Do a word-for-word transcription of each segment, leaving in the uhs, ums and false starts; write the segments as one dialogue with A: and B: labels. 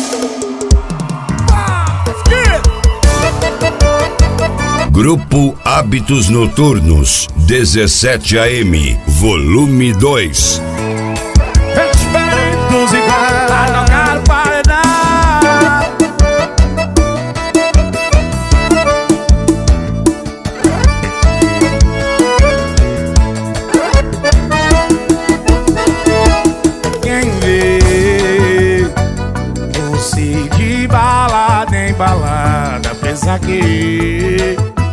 A: Grupo Hábitos Noturnos, dezessete A M, volume dois.
B: Espíritos iguais a tocar o paredão. Quem vê você de balada em balada pensa que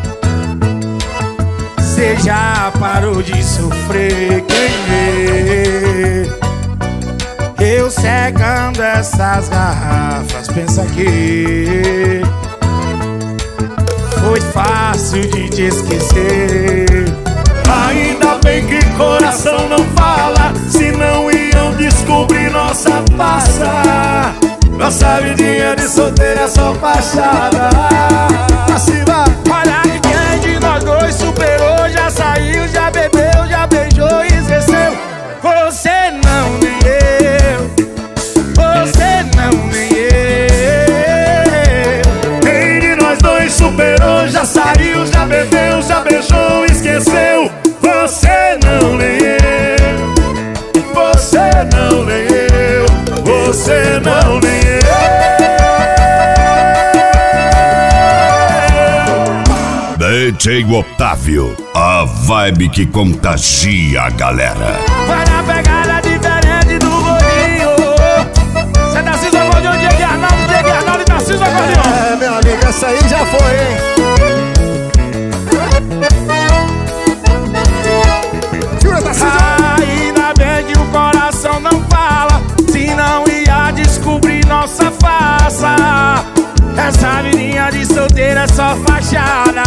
B: você já parou de sofrer. Quem vê eu secando essas garrafas pensa que foi fácil de te esquecer. Ainda bem que coração não fala, senão iam descobrir nossa farsa. Nossa vidinha de solteira é só fachada. Assim vai. Olha que quem de nós dois superou, já saiu, já bebeu, já beijou e esqueceu. Você não, nem eu. Você não, nem eu. Quem de nós dois superou, já saiu, já bebeu, já beijou e esqueceu. Você não, nem eu. Você não, nem eu. Você não, nem eu.
A: D J Otávio, a vibe que contagia a galera.
B: Vai na pegada diferente do gordinho. Cê tá Tarcísio Acordeon, Diego Arnaldo, Diego Arnaldo e Tarcísio Acordeon.
C: É, meu amigo, essa aí já foi, hein? Jura, Tarcísio?
B: Ainda bem que o coração não fala, senão ia descobrir nossa farsa. Essa menina de solteira é só fachada.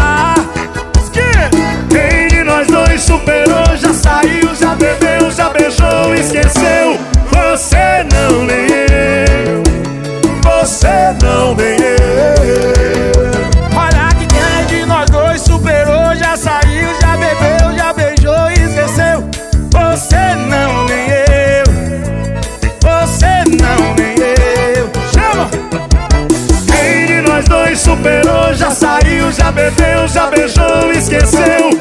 B: Quem de nós dois superou, já saiu, já bebeu, já beijou e esqueceu. Você não, nem eu. Você não, nem eu. Olha que quem de nós dois superou, já saiu, já bebeu, já beijou e esqueceu. Você não, nem eu. Você não, nem eu. Chama! Quem de nós dois superou, já saiu, já bebeu, já beijou e esqueceu.